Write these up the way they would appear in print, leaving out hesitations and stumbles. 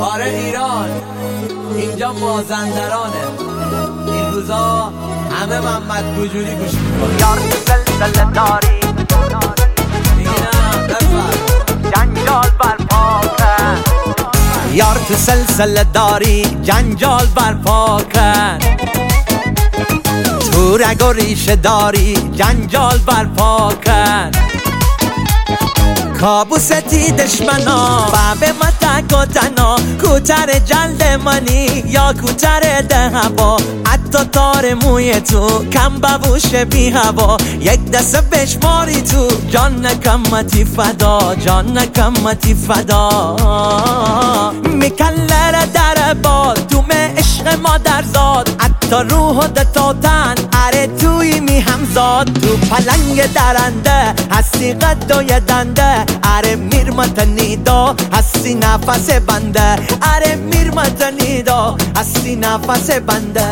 آره ایران، اینجا مازندرانه. این روزا همه محمد گوجوری گوش میکنه. یار تو سلسله داری دیگه نه بفر جنجال برپا کن. یار تو سلسله داری جنجال برپا کن. تو رگ و ریشه داری جنجال برپا کن. کابوستی دشمنا بابه ما تک و تنها، کوتر جلد منی یا کوتر ده هوا، حتی تار موی تو کم ببوش بی هوا. یک دسته بشماری تو جان نکمتی فدا، جان نکمتی فدا. میکلر در باد تو عشق مادر زاد، حتی روح و دتاتن اره توی می همزاد. تو پلنگ درنده هستی قد و یدنده، اره میرمت نیدا هستی نفس بنده، اره میرمت نیدا هستی نفس بنده.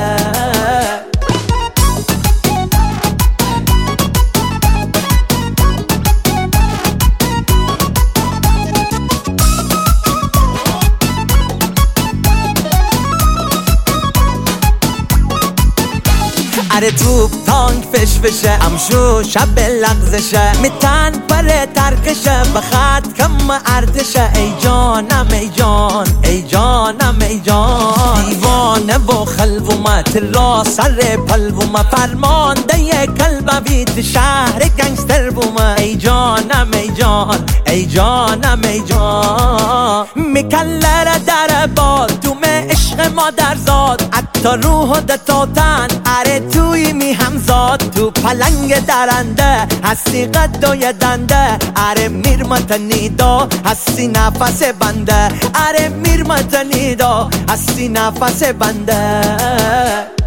اره توپ تانک فش بشه، امشو شب لغزشه، میتن بره ترکشه، بخط کم ارتشه. ای جانم ای جان، ای جانم ای جان. دیوانه و خلومت را سر پلومه، فرمانده کلب بیت شهر گنگستر بومه. ای جانم ای جان، ای جانم ای جان. میکلر در باد تو عشق مادر زاد، حتی روح و دتاتن اره توی می همزاد. تو پلنگ درنده هستی قد و یدنده، اره میرمت نیدا هستی نفس بنده، اره میرمت نیدا هستی نفس بنده.